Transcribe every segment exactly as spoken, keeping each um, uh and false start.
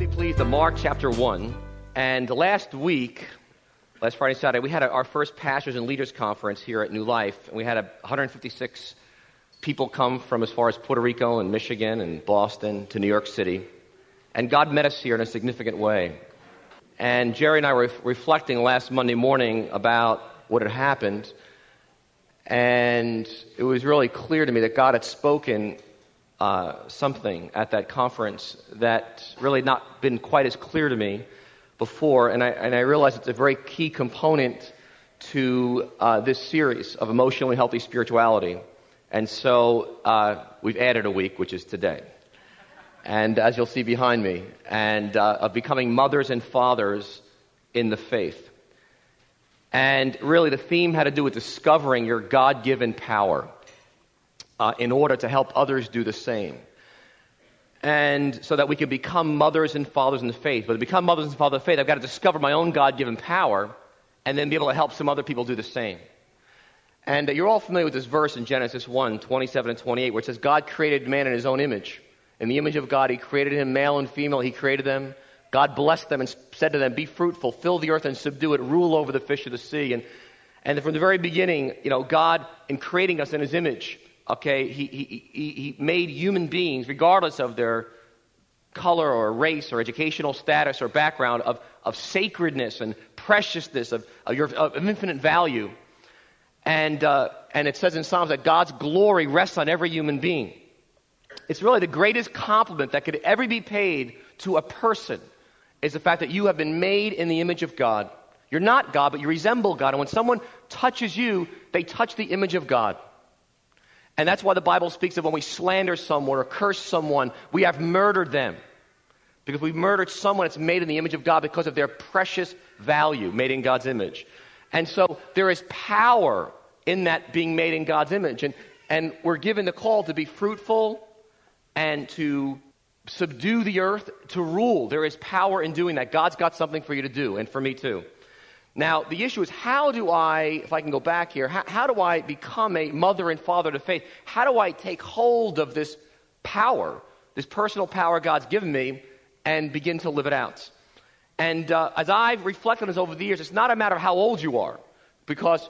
me, please, to Mark chapter one. And last week, last Friday and Saturday, we had a, our first Pastors and Leaders Conference here at New Life. And we had a, one hundred fifty-six people come from as far as Puerto Rico and Michigan and Boston to New York City. And God met us here in a significant way. And Jerry and I were reflecting last Monday morning about what had happened. And it was really clear to me that God had spoken uh, something at that conference that really not been quite as clear to me before. And I, and I realized it's a very key component to uh, this series of emotionally healthy spirituality. And so uh, we've added a week, which is today. And as you'll see behind me, and uh, of becoming mothers and fathers in the faith. And really the theme had to do with discovering your God-given power uh, in order to help others do the same. And so that we can become mothers and fathers in the faith. But to become mothers and fathers in the faith, I've got to discover my own God-given power and then be able to help some other people do the same. And uh, you're all familiar with this verse in Genesis one, twenty-seven and twenty-eight, where it says, God created man in his own image. In the image of God, he created him, male and female, he created them. God blessed them and said to them, be fruitful, fill the earth and subdue it, rule over the fish of the sea. And and from the very beginning, you know, God, in creating us in his image, okay, he he he, he made human beings, regardless of their color or race or educational status or background, of, of sacredness and preciousness, of, of, your, of infinite value. And uh, and it says in Psalms that God's glory rests on every human being. It's really the greatest compliment that could ever be paid to a person is the fact that you have been made in the image of God. You're not God, but you resemble God. And when someone touches you, they touch the image of God. And that's why the Bible speaks of when we slander someone or curse someone, we have murdered them. Because we've murdered someone that's made in the image of God because of their precious value, made in God's image. And so there is power in that being made in God's image. And, and we're given the call to be fruitful and to subdue the earth, to rule. There is power in doing that. God's got something for you to do, and for me too. Now, the issue is, how do I, if I can go back here, how, how do I become a mother and father to faith? How do I take hold of this power, this personal power God's given me, and begin to live it out? And uh, as I've reflected on this over the years, it's not a matter of how old you are, because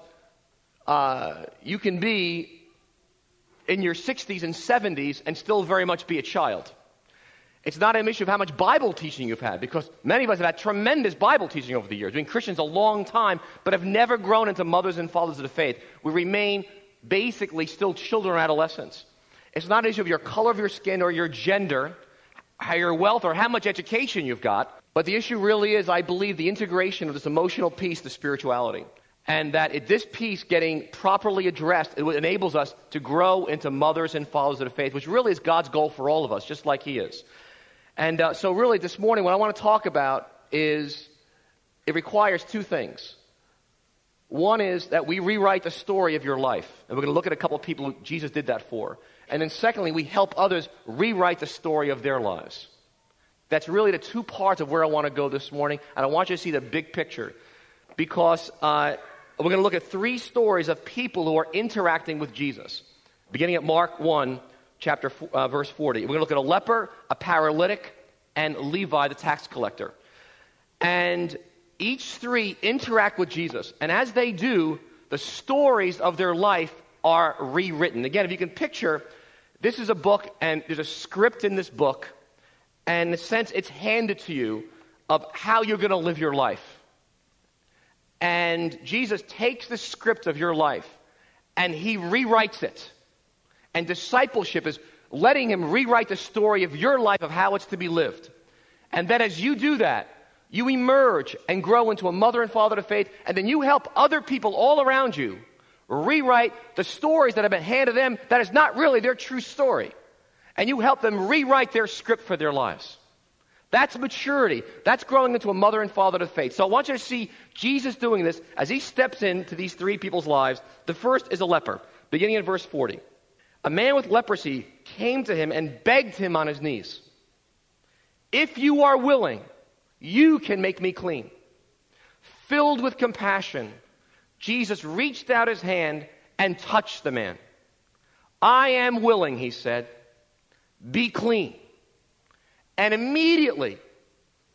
uh, you can be in your sixties and seventies and still very much be a child. It's not an issue of how much Bible teaching you've had, because many of us have had tremendous Bible teaching over the years. We've been Christians a long time, but have never grown into mothers and fathers of the faith. We remain basically still children or adolescents. It's not an issue of your color of your skin or your gender, how your wealth, or how much education you've got. But the issue really is, I believe, the integration of this emotional piece to spirituality. And that it, this piece getting properly addressed, it enables us to grow into mothers and fathers of the faith, which really is God's goal for all of us, just like he is. And uh, so really this morning what I want to talk about is, it requires two things. One is that we rewrite the story of your life. And we're going to look at a couple of people who Jesus did that for. And then secondly, we help others rewrite the story of their lives. That's really the two parts of where I want to go this morning. And I want you to see the big picture. Because uh, we're going to look at three stories of people who are interacting with Jesus. Beginning at Mark one, chapter uh, verse forty. We're going to look at a leper, a paralytic, and Levi, the tax collector. And each three interact with Jesus. And as they do, the stories of their life are rewritten. Again, if you can picture, this is a book, and there's a script in this book. And in a sense, it's handed to you of how you're going to live your life. And Jesus takes the script of your life and he rewrites it. And discipleship is letting him rewrite the story of your life, of how it's to be lived. And then as you do that, you emerge and grow into a mother and father of faith, and then you help other people all around you rewrite the stories that have been handed to them that is not really their true story. And you help them rewrite their script for their lives. That's maturity. That's growing into a mother and father of faith. So I want you to see Jesus doing this as he steps into these three people's lives. The first is a leper, beginning in verse forty. A man with leprosy came to him and begged him on his knees, if you are willing, you can make me clean. Filled with compassion, Jesus reached out his hand and touched the man. I am willing, he said, be clean. And immediately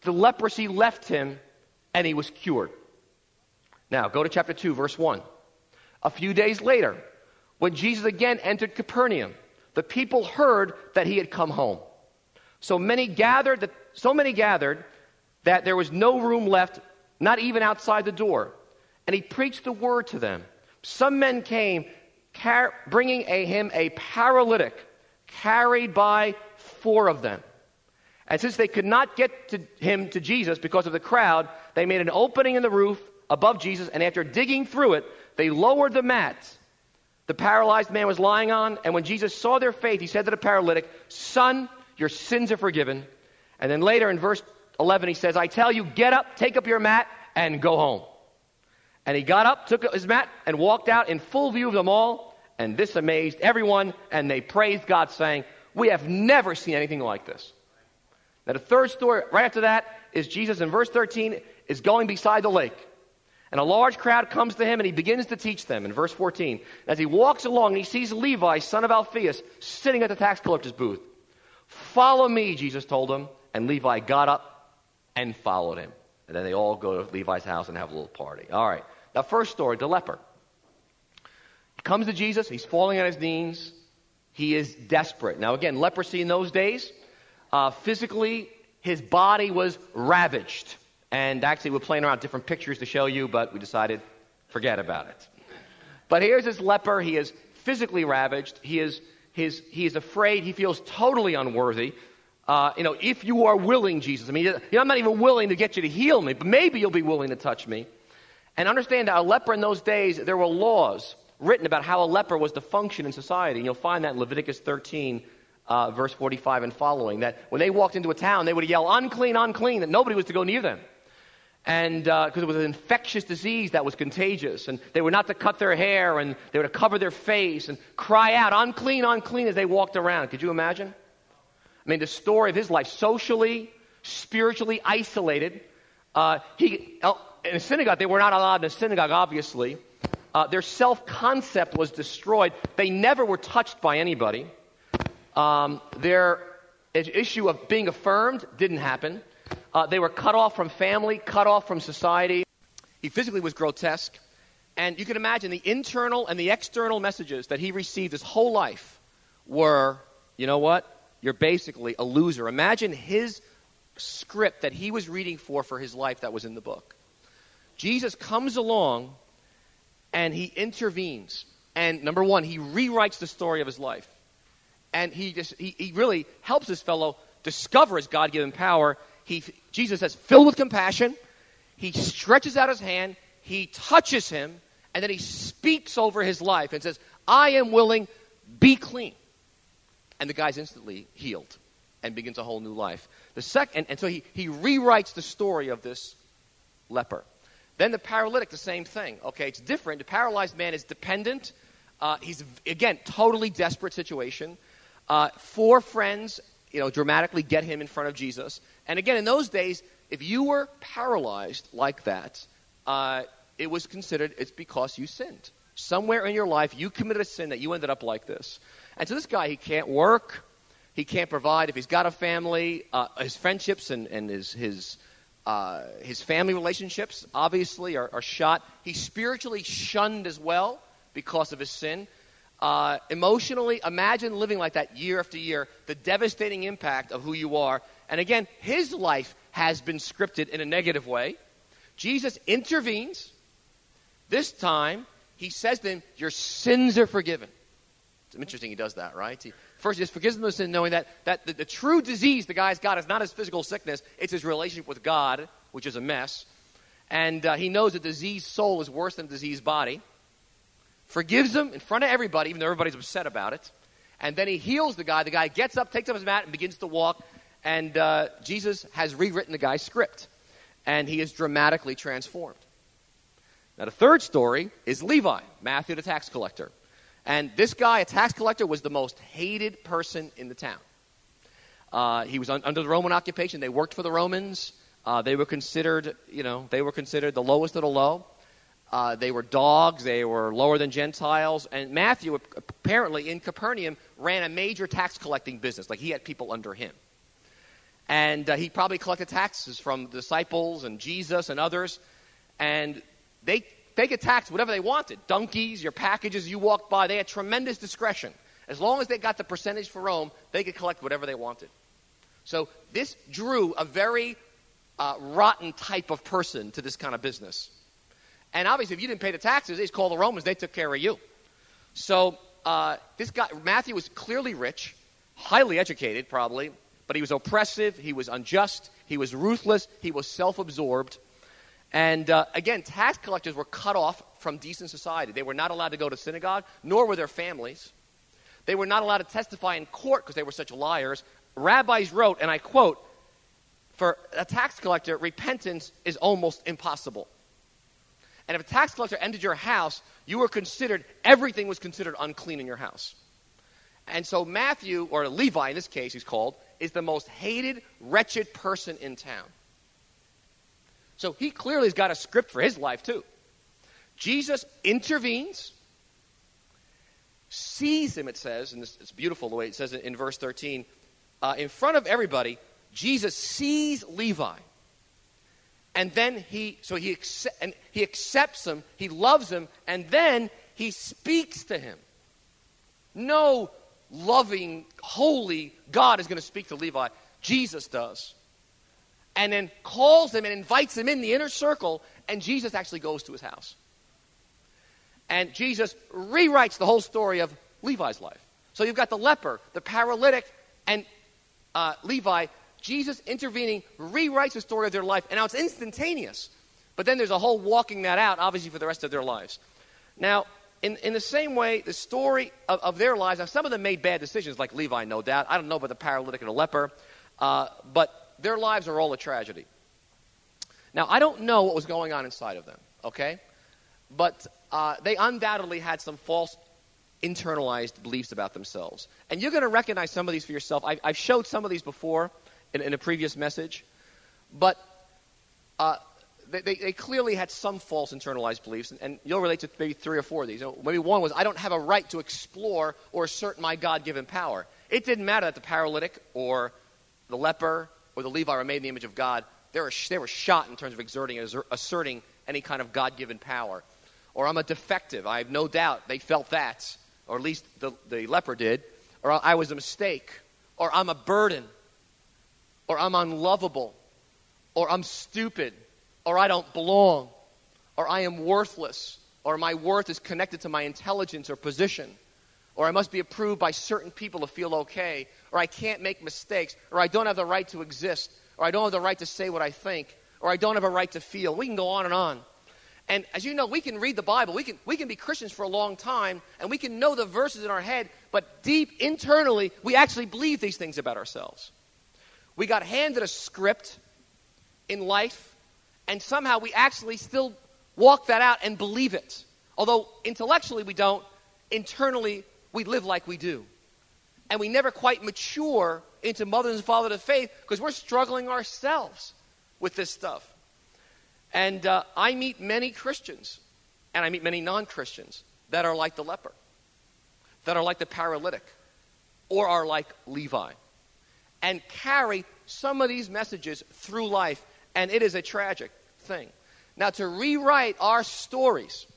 the leprosy left him, and he was cured. Now, go to chapter two, verse one. A few days later, when Jesus again entered Capernaum, the people heard that he had come home. So many gathered that, so many gathered that there was no room left, not even outside the door. And he preached the word to them. Some men came, car- bringing a, him a paralytic, carried by four of them. And since they could not get to him to Jesus because of the crowd, they made an opening in the roof above Jesus, and after digging through it, they lowered the mat the paralyzed man was lying on. And when Jesus saw their faith, he said to the paralytic, "Son, your sins are forgiven." And then later in verse eleven, he says, "I tell you, get up, take up your mat, and go home." And he got up, took up his mat, and walked out in full view of them all. And this amazed everyone, and they praised God, saying, "We have never seen anything like this." Now the third story, right after that, is Jesus in verse thirteen is going beside the lake. And a large crowd comes to him, and he begins to teach them in verse fourteen. As he walks along, he sees Levi, son of Alphaeus, sitting at the tax collector's booth. "Follow me," Jesus told him. And Levi got up and followed him. And then they all go to Levi's house and have a little party. All right. Now, first story, the leper. He comes to Jesus. He's falling on his knees. He is desperate. Now, again, leprosy in those days, uh, physically, his body was ravaged. And actually, we're playing around with different pictures to show you, but we decided, forget about it. But here's this leper. He is physically ravaged. He is, his, he is afraid. He feels totally unworthy. Uh, you know, if you are willing, Jesus. I mean, you know, I'm not even willing to get you to heal me, but maybe you'll be willing to touch me. And understand that a leper in those days, there were laws written about how a leper was to function in society. And you'll find that in Leviticus thirteen, uh, verse forty-five and following, that when they walked into a town, they would yell, "Unclean, unclean," that nobody was to go near them. And because uh, it was an infectious disease that was contagious. And they were not to cut their hair, and they were to cover their face and cry out, "Unclean, unclean," as they walked around. Could you imagine? I mean, the story of his life, socially, spiritually isolated. Uh, he in a synagogue, they were not allowed in a synagogue, obviously. Uh, their self-concept was destroyed. They never were touched by anybody. Um, their issue of being affirmed didn't happen. Uh, they were cut off from family, cut off from society. He physically was grotesque. And you can imagine the internal and the external messages that he received his whole life were, you know what? You're basically a loser. Imagine his script that he was reading for for his life that was in the book. Jesus comes along and he intervenes. And number one, he rewrites the story of his life. And he just he, he really helps this fellow discover his God-given power. He, Jesus says, filled with compassion. He stretches out his hand. He touches him. And then he speaks over his life and says, "I am willing, be clean." And the guy's instantly healed and begins a whole new life. The second, and, and so he, he rewrites the story of this leper. Then the paralytic, the same thing. Okay, it's different. The paralyzed man is dependent. Uh, he's, again, totally desperate situation. Uh, four friends, you know, dramatically get him in front of Jesus. And again, in those days, if you were paralyzed like that, uh, it was considered it's because you sinned. Somewhere in your life, you committed a sin that you ended up like this. And so this guy, he can't work. He can't provide. If he's got a family, uh, his friendships and, and his his uh, his family relationships, obviously, are, are shot. He's spiritually shunned as well because of his sin. Uh, emotionally, imagine living like that year after year, the devastating impact of who you are. And again, his life has been scripted in a negative way. Jesus intervenes. This time, he says to him, "Your sins are forgiven." It's interesting he does that, right? He, first, he just forgives them of sin, knowing that, that the, the true disease the guy's got is not his physical sickness, it's his relationship with God, which is a mess. And uh, he knows that diseased soul is worse than diseased body. Forgives him in front of everybody, even though everybody's upset about it. And then he heals the guy. The guy gets up, takes up his mat, and begins to walk. And uh, Jesus has rewritten the guy's script. And he is dramatically transformed. Now, the third story is Levi, Matthew the tax collector. And this guy, a tax collector, was the most hated person in the town. Uh, he was un- under the Roman occupation. They worked for the Romans. Uh, they were considered, you know, they were considered the lowest of the low. Uh, they were dogs. They were lower than Gentiles. And Matthew, apparently in Capernaum, ran a major tax collecting business. Like he had people under him. And uh, he probably collected taxes from the disciples and Jesus and others. And they, they could tax whatever they wanted. Donkeys, your packages you walked by, they had tremendous discretion. As long as they got the percentage for Rome, they could collect whatever they wanted. So this drew a very uh, rotten type of person to this kind of business. And obviously, if you didn't pay the taxes, they just called the Romans. They took care of you. So uh, this guy, Matthew, was clearly rich, highly educated probably, but he was oppressive, he was unjust, he was ruthless, he was self-absorbed. And uh, again, tax collectors were cut off from decent society. They were not allowed to go to synagogue, nor were their families. They were not allowed to testify in court because they were such liars. Rabbis wrote, and I quote, for a tax collector, repentance is almost impossible. And if a tax collector entered your house, you were considered, everything was considered unclean in your house. And so Matthew, or Levi in this case he's called, is the most hated, wretched person in town. So he clearly has got a script for his life too. Jesus intervenes, sees him, it says, and this, it's beautiful the way it says it in verse thirteen. Uh, in front of everybody, Jesus sees Levi. And then he, so he, accept, and he accepts him, he loves him, and then he speaks to him. No loving, holy God is going to speak to Levi. Jesus does. And then calls him and invites him in the inner circle, and Jesus actually goes to his house. And Jesus rewrites the whole story of Levi's life. So you've got the leper, the paralytic, and uh, Levi. Jesus intervening rewrites the story of their life, and now it's instantaneous. But then there's a whole walking that out, obviously, for the rest of their lives. Now, in, in the same way, the story of, of their lives, now some of them made bad decisions, like Levi, no doubt. I don't know about the paralytic and the leper, uh, but their lives are all a tragedy. Now, I don't know what was going on inside of them, okay? But uh, they undoubtedly had some false internalized beliefs about themselves. And you're going to recognize some of these for yourself. I, I've showed some of these before in, in a previous message. But uh, they, they, they clearly had some false internalized beliefs. And, and you'll relate to maybe three or four of these. You know, maybe one was, I don't have a right to explore or assert my God-given power. It didn't matter that the paralytic or the leper or the Levi were made in the image of God. They were, they were shot in terms of exerting and asserting any kind of God-given power. Or I'm a defective. I have no doubt they felt that. Or at least the, the leper did. Or I was a mistake. Or I'm a burden. Or I'm unlovable. Or I'm stupid. Or I don't belong. Or I am worthless. Or my worth is connected to my intelligence or position. Or I must be approved by certain people to feel okay. Or I can't make mistakes. Or I don't have the right to exist. Or I don't have the right to say what I think. Or I don't have a right to feel. We can go on and on. And as you know, we can read the Bible. We can, we can be Christians for a long time, and we can know the verses in our head, but deep internally, we actually believe these things about ourselves. We got handed a script in life, and somehow we actually still walk that out and believe it. Although intellectually we don't, internally we live like we do. And we never quite mature into mothers and fathers of faith because we're struggling ourselves with this stuff. And uh, I meet many Christians, and I meet many non-Christians that are like the leper, that are like the paralytic, or are like Levi, and carry some of these messages through life, and it is a tragic thing. Now, to rewrite our stories,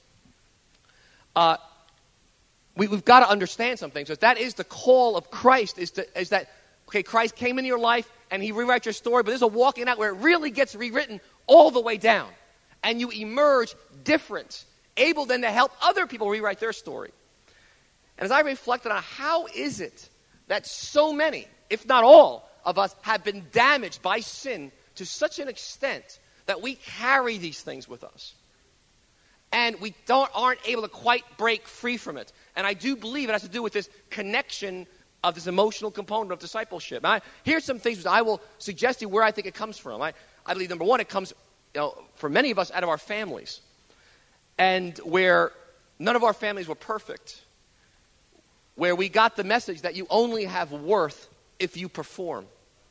uh, we, we've got to understand some things. So that is the call of Christ, is, to, is that, okay, Christ came into your life, and he rewrites your story, but there's a walking out where it really gets rewritten all the way down. And you emerge different, able then to help other people rewrite their story. And as I reflected on how is it that so many, if not all, of us have been damaged by sin to such an extent that we carry these things with us. And we don't aren't able to quite break free from it. And I do believe it has to do with this connection of this emotional component of discipleship. Now, here's some things that I will suggest to you where I think it comes from. I, I believe, number one, it comes, you know, for many of us, out of our families. And where none of our families were perfect. Where we got the message that you only have worth if you perform.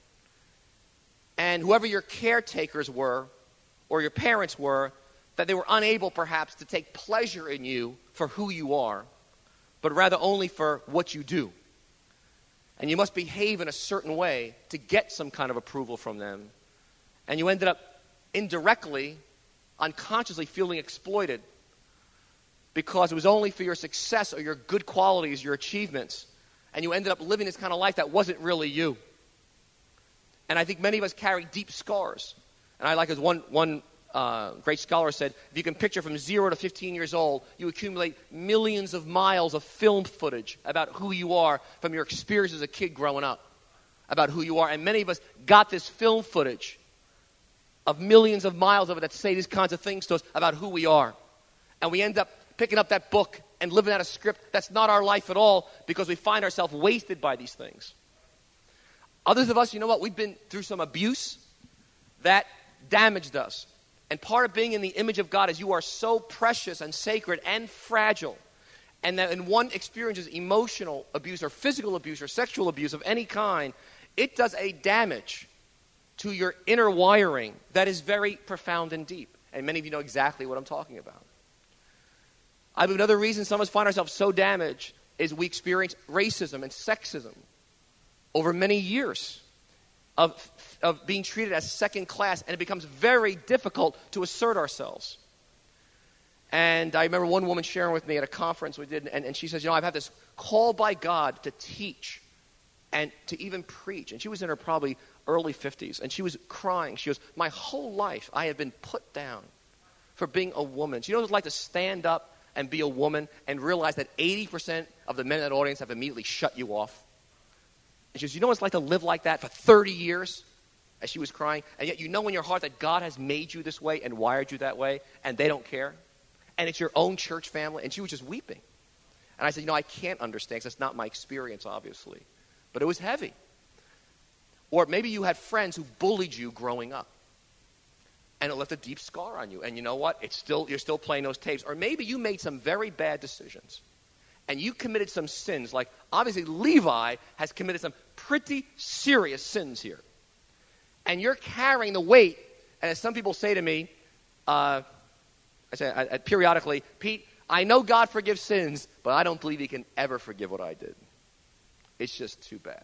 And whoever your caretakers were, or your parents were, that they were unable perhaps to take pleasure in you for who you are, but rather only for what you do. And you must behave in a certain way to get some kind of approval from them. And you ended up indirectly, unconsciously feeling exploited because it was only for your success or your good qualities, your achievements. And you ended up living this kind of life that wasn't really you. And I think many of us carry deep scars. And I like as one, one uh, great scholar said, if you can picture from zero to fifteen years old, you accumulate millions of miles of film footage about who you are from your experience as a kid growing up, about who you are. And many of us got this film footage of millions of miles of it that say these kinds of things to us about who we are. And we end up picking up that book and living out a script that's not our life at all because we find ourselves wasted by these things. Others of us, you know what, we've been through some abuse that damaged us. And part of being in the image of God is you are so precious and sacred and fragile. And that in one experiences emotional abuse or physical abuse or sexual abuse of any kind, it does a damage to your inner wiring that is very profound and deep. And many of you know exactly what I'm talking about. I believe another reason some of us find ourselves so damaged is we experience racism and sexism over many years of, of being treated as second class, and it becomes very difficult to assert ourselves. And I remember one woman sharing with me at a conference we did, and, and she says, you know, I've had this call by God to teach and to even preach. And she was in her probably early fifties, and she was crying. She goes, my whole life I have been put down for being a woman. She knows what it's like to stand up and be a woman and realize that eighty percent of the men in that audience have immediately shut you off. And she goes, you know what it's like to live like that for thirty years? As she was crying. And yet you know in your heart that God has made you this way and wired you that way, and they don't care. And it's your own church family. And she was just weeping. And I said, you know, I can't understand because that's not my experience, obviously. But it was heavy. Or maybe you had friends who bullied you growing up. And it left a deep scar on you. And you know what? It's still you're still playing those tapes. Or maybe you made some very bad decisions. And you committed some sins. Like, obviously, Levi has committed some pretty serious sins here. And you're carrying the weight. And as some people say to me, uh, I say I, I, periodically, Pete, I know God forgives sins, but I don't believe he can ever forgive what I did. It's just too bad.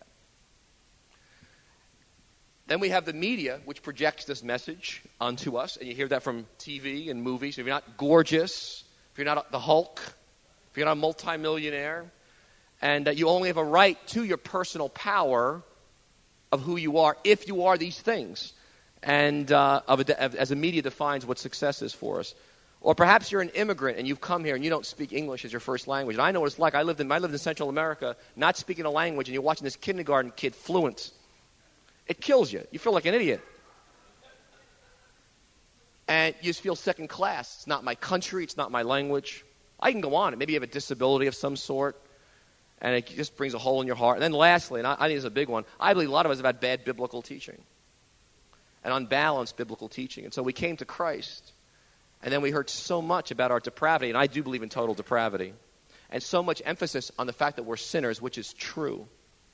Then we have the media, which projects this message onto us. And you hear that from T V and movies. If you're not gorgeous, if you're not the Hulk, if you're not a multimillionaire, and that you only have a right to your personal power of who you are if you are these things. And uh, of a, as the media defines what success is for us. Or perhaps you're an immigrant and you've come here and you don't speak English as your first language. And I know what it's like. I lived in I lived in Central America, not speaking a language, and you're watching this kindergarten kid fluent. It kills you. You feel like an idiot. And you just feel second class. It's not my country. It's not my language. I can go on. Maybe you have a disability of some sort, and it just brings a hole in your heart. And then lastly, and I, I think this is a big one, I believe a lot of us have had bad biblical teaching and unbalanced biblical teaching. And so we came to Christ, and then we heard so much about our depravity, and I do believe in total depravity, and so much emphasis on the fact that we're sinners, which is true.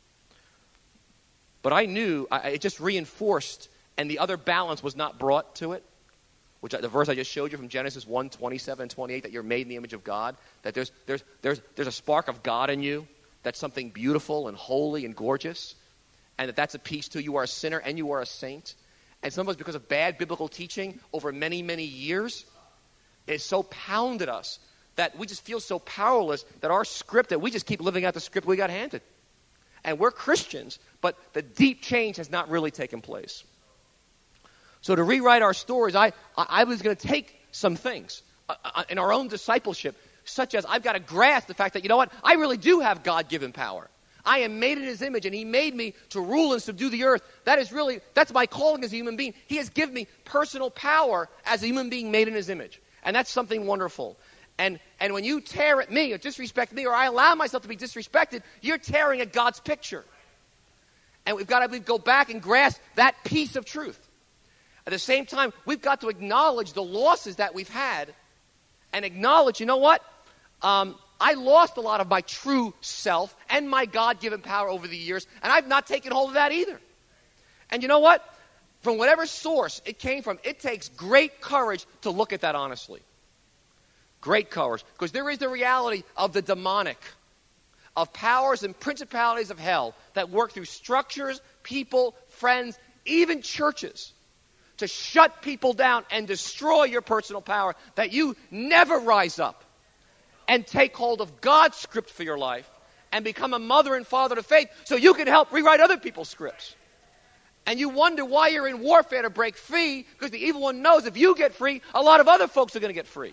But I knew, I, it just reinforced, and the other balance was not brought to it, which I, the verse I just showed you from Genesis one, twenty-seven and twenty-eight, that you're made in the image of God, that there's, there's, there's, there's a spark of God in you, that's something beautiful and holy and gorgeous, and that that's a piece too. You are a sinner and you are a saint. And some of us, because of bad biblical teaching over many, many years, it's so pounded us that we just feel so powerless that our script, that we just keep living out the script we got handed. And we're Christians, but the deep change has not really taken place. So to rewrite our stories, I, I was going to take some things uh, in our own discipleship, such as I've got to grasp the fact that, you know what, I really do have God-given power. I am made in his image, and he made me to rule and subdue the earth. That is really, that's my calling as a human being. He has given me personal power as a human being made in his image. And that's something wonderful. And and when you tear at me or disrespect me, or I allow myself to be disrespected, you're tearing at God's picture. And we've got to go back and grasp that piece of truth. At the same time, we've got to acknowledge the losses that we've had and acknowledge, you know what? Um, I lost a lot of my true self and my God-given power over the years, and I've not taken hold of that either. And you know what? From whatever source it came from, it takes great courage to look at that honestly. Great courage. Because there is the reality of the demonic, of powers and principalities of hell that work through structures, people, friends, even churches, to shut people down and destroy your personal power, that you never rise up and take hold of God's script for your life and become a mother and father to faith so you can help rewrite other people's scripts. And you wonder why you're in warfare to break free, because the evil one knows if you get free, a lot of other folks are going to get free.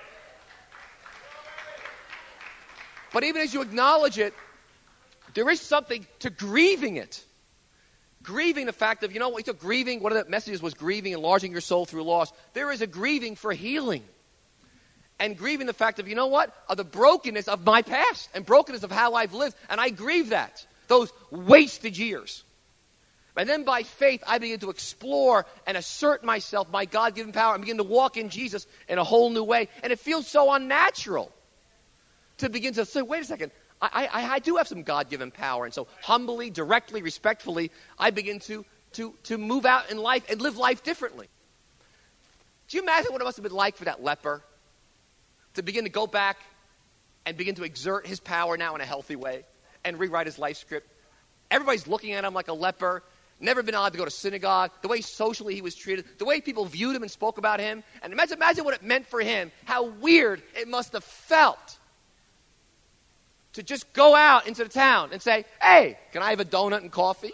But even as you acknowledge it, there is something to grieving it. Grieving the fact of, you know, we took grieving, one of the messages was grieving, enlarging your soul through loss. There is a grieving for healing. And grieving the fact of, you know what, of the brokenness of my past and brokenness of how I've lived. And I grieve that, those wasted years. And then by faith, I begin to explore and assert myself, my God-given power, and begin to walk in Jesus in a whole new way. And it feels so unnatural to begin to say, wait a second, I, I, I do have some God-given power. And so humbly, directly, respectfully, I begin to, to, to move out in life and live life differently. Do you imagine what it must have been like for that leper to begin to go back and begin to exert his power now in a healthy way and rewrite his life script? Everybody's looking at him like a leper, never been allowed to go to synagogue, the way socially he was treated, the way people viewed him and spoke about him. And imagine, imagine what it meant for him, how weird it must have felt to just go out into the town and say, hey, can I have a donut and coffee?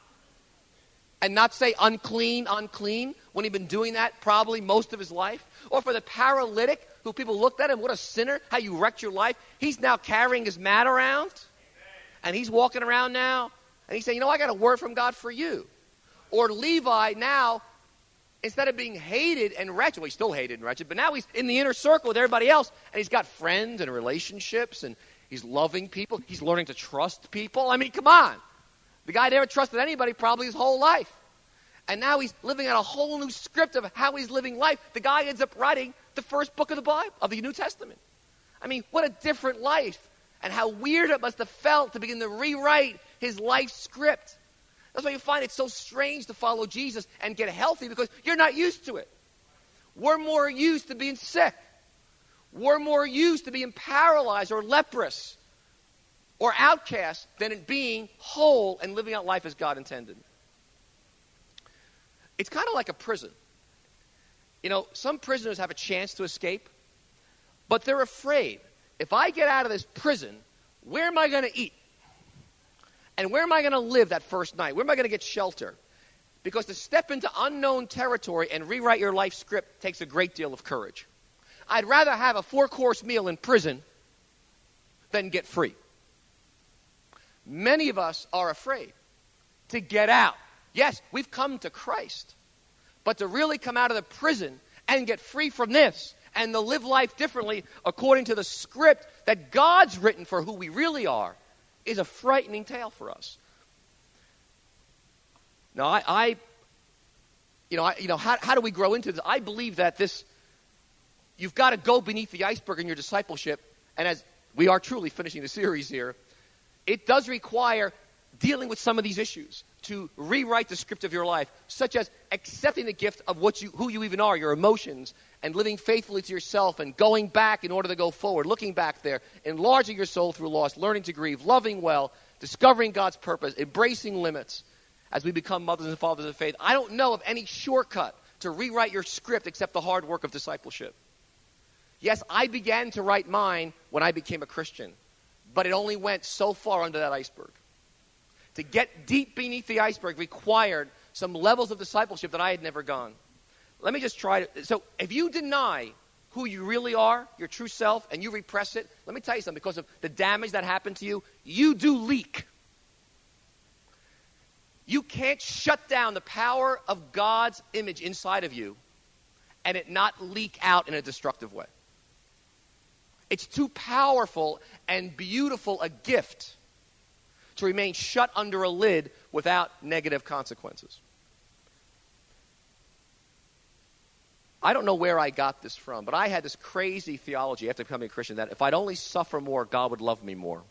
And not say unclean, unclean, when he'd been doing that probably most of his life. Or for the paralytic, who people looked at him, what a sinner, how you wrecked your life. He's now carrying his mat around, and he's walking around now, and he's saying, you know, I got a word from God for you. Or Levi now, instead of being hated and wretched, well, he's still hated and wretched, but now he's in the inner circle with everybody else, and he's got friends and relationships, and he's loving people. He's learning to trust people. I mean, come on. The guy never trusted anybody probably his whole life. And now he's living out a whole new script of how he's living life. The guy ends up writing the first book of the Bible, of the New Testament. I mean, what a different life. And how weird it must have felt to begin to rewrite his life script. That's why you find it so strange to follow Jesus and get healthy, because you're not used to it. We're more used to being sick. We're more used to being paralyzed or leprous or outcast than in being whole and living out life as God intended. It's kind of like a prison. You know, some prisoners have a chance to escape, but they're afraid. If I get out of this prison, where am I going to eat? And where am I going to live that first night? Where am I going to get shelter? Because to step into unknown territory and rewrite your life script takes a great deal of courage. I'd rather have a four-course meal in prison than get free. Many of us are afraid to get out. Yes, we've come to Christ, but to really come out of the prison and get free from this and to live life differently according to the script that God's written for who we really are is a frightening tale for us. Now, I, I you know, I, you know, how, how do we grow into this? I believe that this, you've got to go beneath the iceberg in your discipleship, and as we are truly finishing the series here, it does require dealing with some of these issues to rewrite the script of your life, such as accepting the gift of what you, who you even are, your emotions, and living faithfully to yourself and going back in order to go forward, looking back there, enlarging your soul through loss, learning to grieve, loving well, discovering God's purpose, embracing limits as we become mothers and fathers of faith. I don't know of any shortcut to rewrite your script except the hard work of discipleship. Yes, I began to write mine when I became a Christian, but it only went so far under that iceberg. To get deep beneath the iceberg required some levels of discipleship that I had never gone. Let me just try to. So if you deny who you really are, your true self, and you repress it, let me tell you something. Because of the damage that happened to you, you do leak. You can't shut down the power of God's image inside of you and it not leak out in a destructive way. It's too powerful and beautiful a gift to remain shut under a lid without negative consequences. I don't know where I got this from, but I had this crazy theology after becoming a Christian that if I'd only suffer more, God would love me more.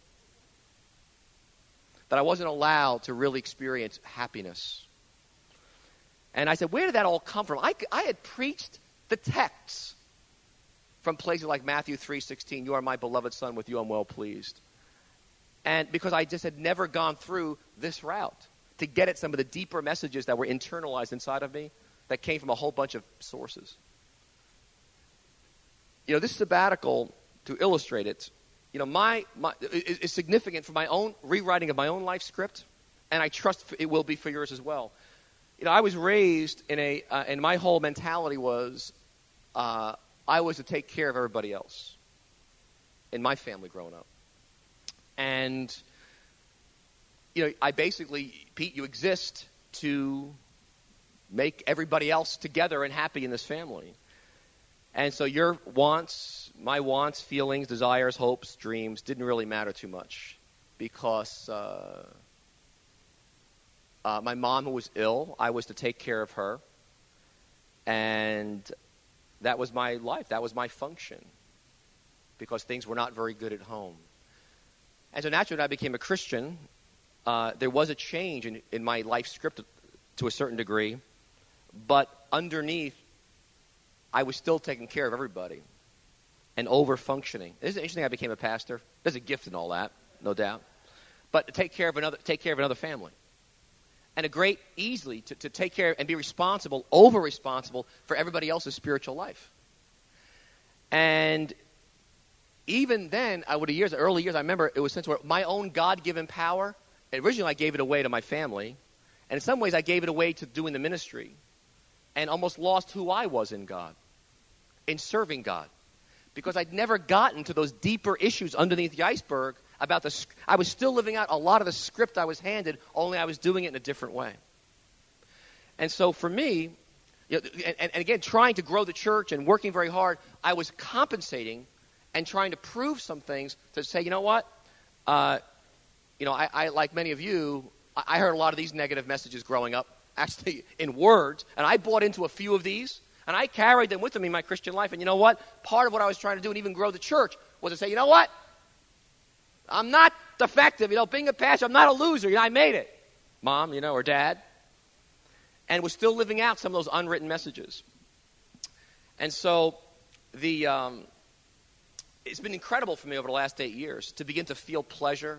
That I wasn't allowed to really experience happiness. And I said, where did that all come from? I, I had preached the texts from places like Matthew three sixteen, you are my beloved son, with you I'm well pleased. And because I just had never gone through this route to get at some of the deeper messages that were internalized inside of me that came from a whole bunch of sources. You know, this sabbatical, to illustrate it, you know, my, my is, is significant for my own rewriting of my own life script, and I trust it will be for yours as well. You know, I was raised in a, uh, and my whole mentality was, uh, I was to take care of everybody else in my family growing up. And, you know, I basically, Pete, you exist to make everybody else together and happy in this family. And so your wants, my wants, feelings, desires, hopes, dreams didn't really matter too much because uh, uh, my mom, who was ill, I was to take care of her. And that was my life. That was my function because things were not very good at home. And so naturally, when I became a Christian, uh, there was a change in, in my life script to a certain degree. But underneath, I was still taking care of everybody and over-functioning. Isn't it interesting I became a pastor? There's a gift in all that, no doubt. But to take care of another, take care of another family. And a great, easily, to, to take care and be responsible, over-responsible for everybody else's spiritual life. And even then, I would have years, early years, I remember it was a sense where my own God-given power, originally I gave it away to my family, and in some ways I gave it away to doing the ministry, and almost lost who I was in God, in serving God, because I'd never gotten to those deeper issues underneath the iceberg about the, I was still living out a lot of the script I was handed, only I was doing it in a different way. And so for me, you know, and, and again, trying to grow the church and working very hard, I was compensating and trying to prove some things to say, you know what, uh, you know, I, I, like many of you, I, I heard a lot of these negative messages growing up, actually in words, and I bought into a few of these, and I carried them with me in my Christian life. And you know what? Part of what I was trying to do and even grow the church was to say, you know what? I'm not defective. You know, being a pastor, I'm not a loser. You know, I made it. Mom, you know, or dad. And was still living out some of those unwritten messages. And so the um, it's been incredible for me over the last eight years to begin to feel pleasure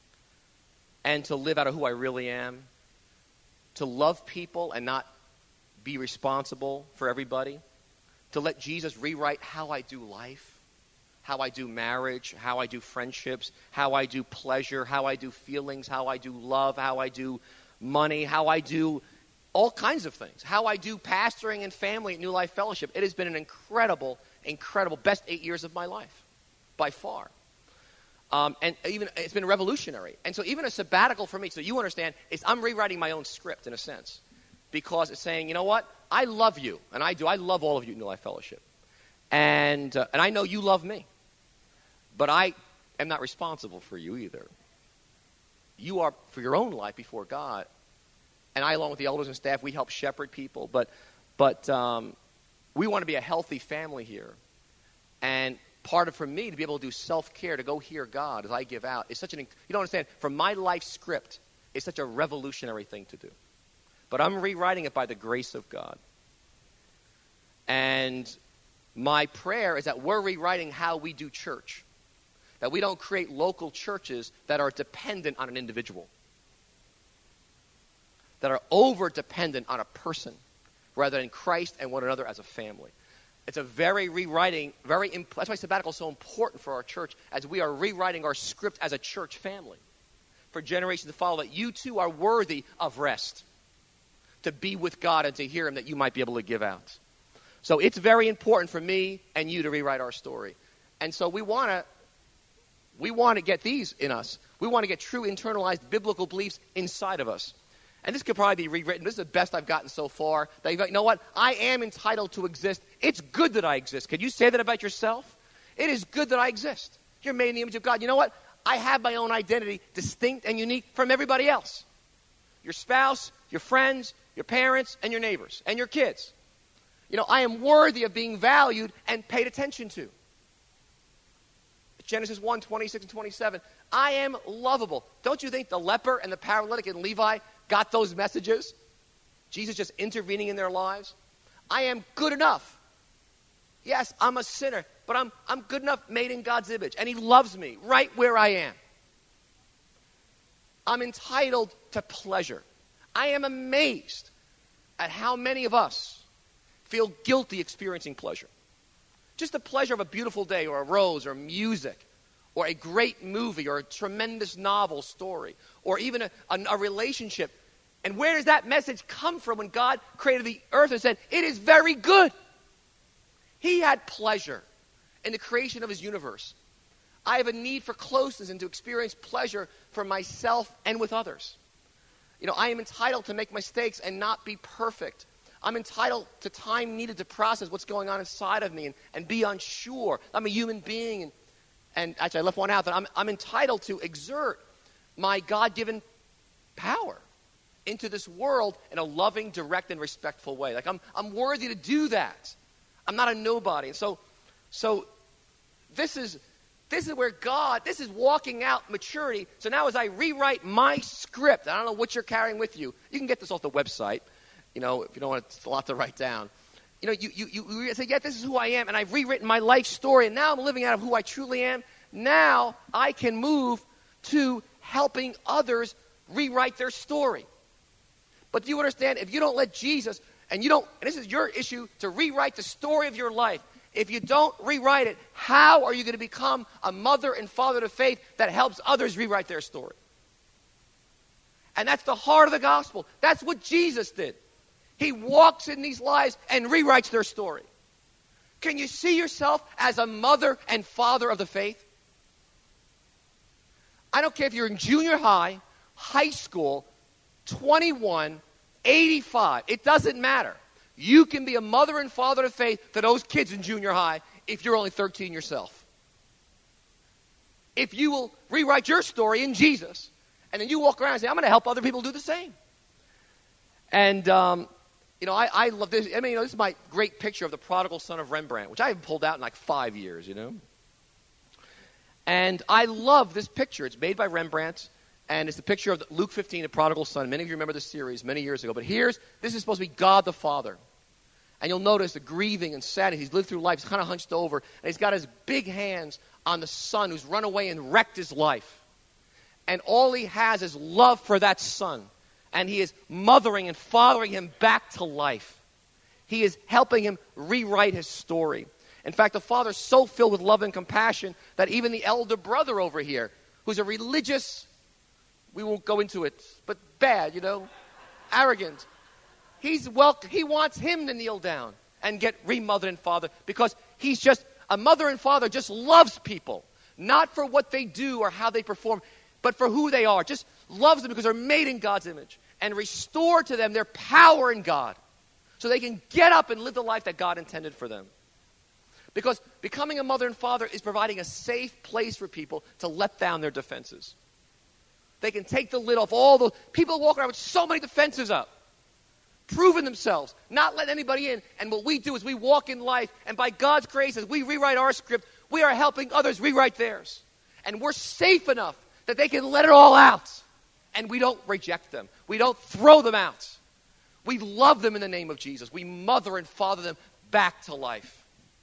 and to live out of who I really am, to love people and not be responsible for everybody, to let Jesus rewrite how I do life, how I do marriage, how I do friendships, how I do pleasure, how I do feelings, how I do love, how I do money, how I do all kinds of things, how I do pastoring and family at New Life Fellowship. It has been an incredible, incredible, best eight years of my life, by far. Um, and even it's been revolutionary. And so even a sabbatical for me, so you understand, is I'm rewriting my own script in a sense. Because it's saying, you know what? I love you. And I do. I love all of you at New Life Fellowship. And, uh, and I know you love me. But I am not responsible for you either. You are for your own life before God. And I, along with the elders and staff, we help shepherd people. But, but um, we want to be a healthy family here. And part of, for me, to be able to do self-care, to go hear God as I give out, is such an, you don't understand, from my life script, it's such a revolutionary thing to do. But I'm rewriting it by the grace of God. And my prayer is that we're rewriting how we do church. That we don't create local churches that are dependent on an individual. That are over-dependent on a person rather than Christ and one another as a family. It's a very rewriting, very imp- that's why sabbatical is so important for our church, as we are rewriting our script as a church family for generations to follow, that you too are worthy of rest, to be with God and to hear Him, that you might be able to give out. So it's very important for me and you to rewrite our story. And so we want to we want to get these in us. We want to get true internalized biblical beliefs inside of us. And this could probably be rewritten. This is the best I've gotten so far. That you know what? I am entitled to exist. It's good that I exist. Can you say that about yourself? It is good that I exist. You're made in the image of God. You know what? I have my own identity, distinct and unique from everybody else. Your spouse, your friends, your parents, and your neighbors, and your kids. You know, I am worthy of being valued and paid attention to. Genesis one, twenty-six and twenty-seven. I am lovable. Don't you think the leper and the paralytic and Levi got those messages? Jesus just intervening in their lives. I am good enough. Yes, I'm a sinner, but I'm I'm good enough, made in God's image. And He loves me right where I am. I'm entitled to pleasure. I am amazed at how many of us feel guilty experiencing pleasure. Just the pleasure of a beautiful day or a rose or music or a great movie or a tremendous novel story or even a, a, a relationship. And where does that message come from when God created the earth and said, it is very good? He had pleasure in the creation of his universe. I have a need for closeness and to experience pleasure for myself and with others. You know, I am entitled to make mistakes and not be perfect. I'm entitled to time needed to process what's going on inside of me and, and be unsure. I'm a human being. And, and actually, I left one out. That I'm, I'm entitled to exert my God-given power into this world in a loving, direct, and respectful way. Like, I'm, I'm worthy to do that. I'm not a nobody. And so, so this is... This is where God, this is walking out maturity. So now as I rewrite my script, I don't know what you're carrying with you. You can get this off the website, you know, if you don't want, it's a lot to write down. You know, you, you, you, you say, yeah, this is who I am, and I've rewritten my life story, and now I'm living out of who I truly am. Now I can move to helping others rewrite their story. But do you understand, if you don't let Jesus, and you don't, and this is your issue, to rewrite the story of your life, if you don't rewrite it, how are you going to become a mother and father to faith that helps others rewrite their story? And that's the heart of the gospel. That's what Jesus did. He walks in these lives and rewrites their story. Can you see yourself as a mother and father of the faith? I don't care if you're in junior high, high school, twenty-one, eighty-five. It doesn't matter. You can be a mother and father of faith to those kids in junior high if you're only thirteen yourself. If you will rewrite your story in Jesus, and then you walk around and say, I'm going to help other people do the same. And, um, you know, I, I love this. I mean, you know, this is my great picture of the prodigal son of Rembrandt, which I haven't pulled out in like five years, you know. And I love this picture. It's made by Rembrandt. And it's the picture of Luke fifteen, the prodigal son. Many of you remember this series many years ago. But here's, this is supposed to be God the Father. And you'll notice the grieving and sadness. He's lived through life. He's kind of hunched over. And he's got his big hands on the son who's run away and wrecked his life. And all he has is love for that son. And he is mothering and fathering him back to life. He is helping him rewrite his story. In fact, the father's so filled with love and compassion that even the elder brother over here, who's a religious... We won't go into it, but bad, you know, arrogant. He's well, he wants him to kneel down and get remothered and fathered because he's just, a mother and father just loves people. Not for what they do or how they perform, but for who they are. Just loves them because they're made in God's image and restore to them their power in God so they can get up and live the life that God intended for them. Because becoming a mother and father is providing a safe place for people to let down their defenses. They can take the lid off all those people walking around with so many defenses up, proving themselves, not letting anybody in. And what we do is we walk in life, and by God's grace, as we rewrite our script, we are helping others rewrite theirs. And we're safe enough that they can let it all out. And we don't reject them. We don't throw them out. We love them in the name of Jesus. We mother and father them back to life.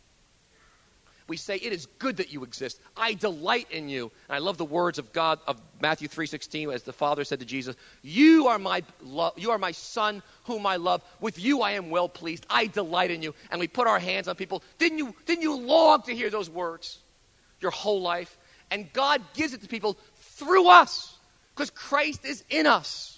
We say, it is good that you exist. I delight in you. And I love the words of God, of Matthew three sixteen, as the Father said to Jesus, you are my lo- you are my son whom I love. With you I am well pleased. I delight in you. And we put our hands on people. Didn't you, didn't you long to hear those words your whole life? And God gives it to people through us because Christ is in us.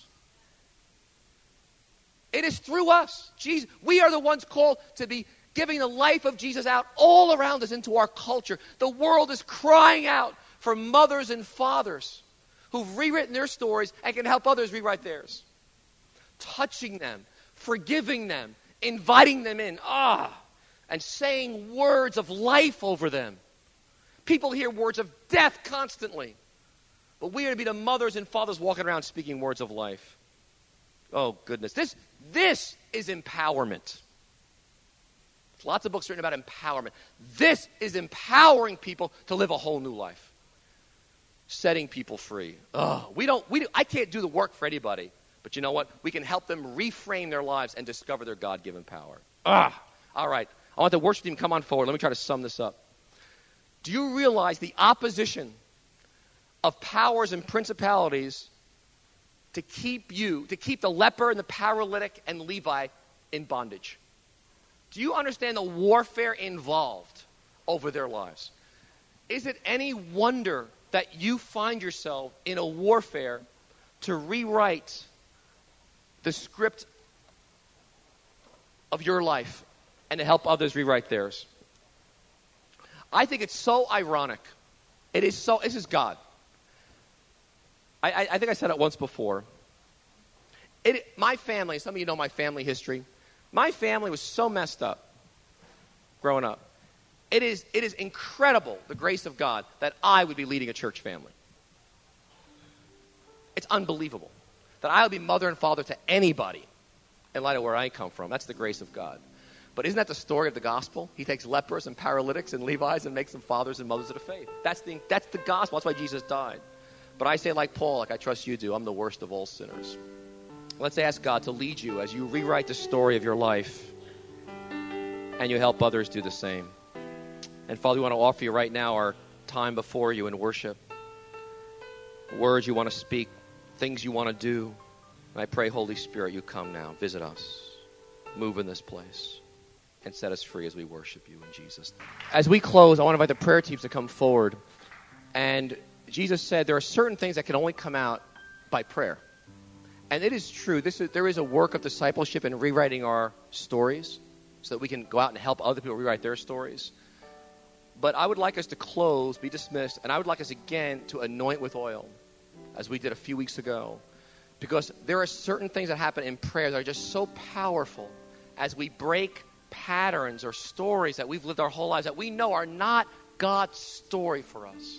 It is through us. Jesus, we are the ones called to be giving the life of Jesus out all around us into our culture. The world is crying out for mothers and fathers who've rewritten their stories and can help others rewrite theirs. Touching them, forgiving them, inviting them in, ah, and saying words of life over them. People hear words of death constantly. But we are to be the mothers and fathers walking around speaking words of life. Oh, goodness. This, this is empowerment. Lots of books written about empowerment. This is empowering people to live a whole new life. Setting people free. Oh, we don't, we do, I can't do the work for anybody. But you know what? We can help them reframe their lives and discover their God-given power. Ah, all right. I want the worship team to come on forward. Let me try to sum this up. Do you realize the opposition of powers and principalities to keep you, to keep the leper and the paralytic and Levi in bondage. Do you understand the warfare involved over their lives? Is it any wonder that you find yourself in a warfare to rewrite the script of your life and to help others rewrite theirs? I think it's so ironic. It is so, this is God. I, I, I think I said it once before. It, my family, some of you know my family history. My family was so messed up growing up. It is, it is incredible, the grace of God, that I would be leading a church family. It's unbelievable that I would be mother and father to anybody in light of where I come from. That's the grace of God. But isn't that the story of the gospel? He takes lepers and paralytics and Levites and makes them fathers and mothers of the faith. That's the, that's the gospel. That's why Jesus died. But I say like Paul, like I trust you do, I'm the worst of all sinners. Let's ask God to lead you as you rewrite the story of your life and you help others do the same. And Father, we want to offer you right now our time before you in worship. Words you want to speak, things you want to do. And I pray, Holy Spirit, you come now, visit us, move in this place, and set us free as we worship you in Jesus' name. As we close, I want to invite the prayer teams to come forward. And Jesus said there are certain things that can only come out by prayer. And it is true. This is, there is a work of discipleship in rewriting our stories so that we can go out and help other people rewrite their stories. But I would like us to close, be dismissed, and I would like us again to anoint with oil, as we did a few weeks ago. Because there are certain things that happen in prayer that are just so powerful as we break patterns or stories that we've lived our whole lives that we know are not God's story for us.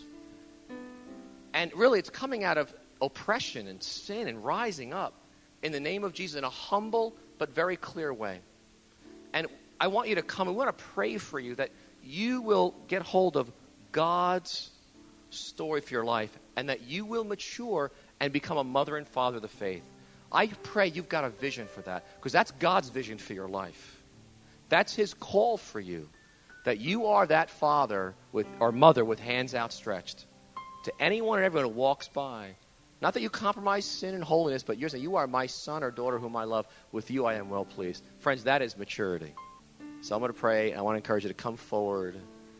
And really, it's coming out of oppression and sin and rising up in the name of Jesus in a humble but very clear way. And I want you to come, and we want to pray for you that you will get hold of God's story for your life and that you will mature and become a mother and father of the faith. I pray you've got a vision for that, because that's God's vision for your life. That's his call for you, that you are that father with or mother with hands outstretched to anyone and everyone who walks by. Not that you compromise sin and holiness, but you're saying, you are my son or daughter whom I love. With you I am well pleased. Friends, that is maturity. So I'm going to pray, and I want to encourage you to come forward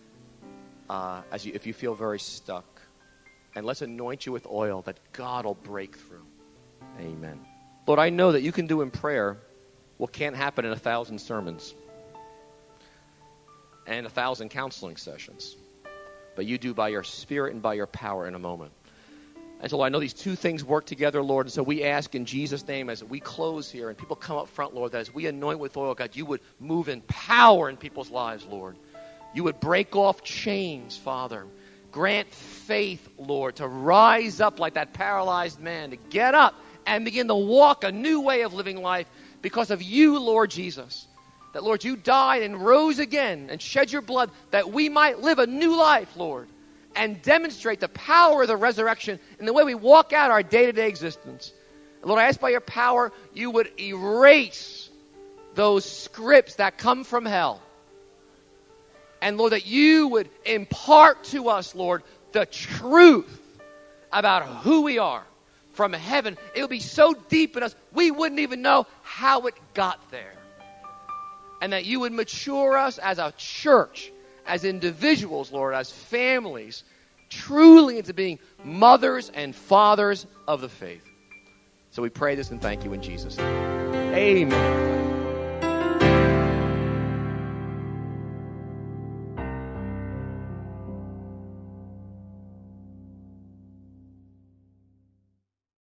uh, as you, if you feel very stuck. And let's anoint you with oil that God will break through. Amen. Lord, I know that you can do in prayer what can't happen in a thousand sermons and a thousand counseling sessions. But you do by your Spirit and by your power in a moment. And so I know these two things work together, Lord. And so we ask in Jesus' name as we close here and people come up front, Lord, that as we anoint with oil, God, you would move in power in people's lives, Lord. You would break off chains, Father. Grant faith, Lord, to rise up like that paralyzed man, to get up and begin to walk a new way of living life because of you, Lord Jesus. That, Lord, you died and rose again and shed your blood that we might live a new life, Lord, and demonstrate the power of the resurrection in the way we walk out our day-to-day existence. And Lord, I ask by your power you would erase those scripts that come from hell. And, Lord, that you would impart to us, Lord, the truth about who we are from heaven. It would be so deep in us, we wouldn't even know how it got there. And that you would mature us as a church, as individuals, Lord, as families, truly into being mothers and fathers of the faith. So we pray this and thank you in Jesus' name. Amen.